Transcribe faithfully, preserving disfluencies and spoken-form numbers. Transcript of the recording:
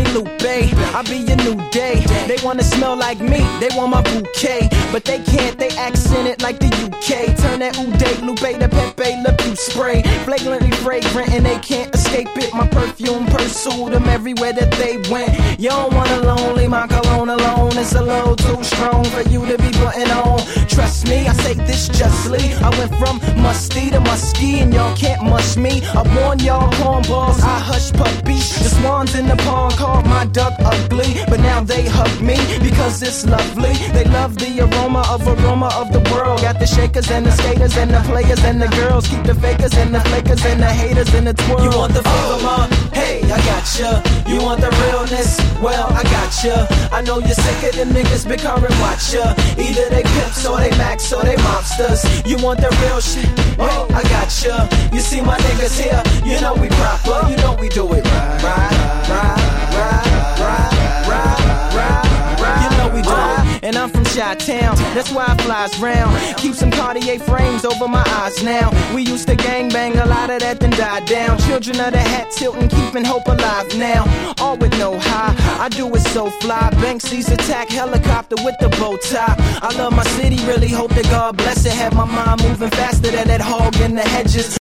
Lupe, I be your new day. They wanna smell like me, they want my bouquet, but they can't, they accent it like the U K. Turn that Uday Lupe to Pepe Le Pew spray, flagrantly fragrant and they can't escape it. My perfume pursued them everywhere that they went. You don't want a lonely, my cologne alone is a little too strong for you to be putting on. Trust me, I say this justly, I went from musty to musky and y'all can't mush me. I warn y'all cornballs, I hush puppies. The swans in the pond called my duck ugly, but now they hug me because it's lovely. They love the aroma of aroma of the world. Got the shakers and the skaters and the players and the girls. Keep the fakers and the flakers and the haters in the twirl. You want the flavor, ma? Hey, I gotcha. You want the realness? Well, I gotcha. I know you're sick of them niggas big current watcha. Either they pimps or they max or they mobsters. You want the real shit? Well, I gotcha. You see my niggas here, you know we proper. You know we do it right, right, right, right, right, right, right, right. You know we do it. And I'm from Chi-Town, that's why I flies round. Keep some Cartier frames over my eyes now. We used to gangbang, a lot of that then died down. Children of the hat tilting, keeping hope alive now. All with no high, I do it so fly. Banksy's attack helicopter with the bow tie. I love my city, really hope that God bless it. Have my mind moving faster than that hog in the hedges.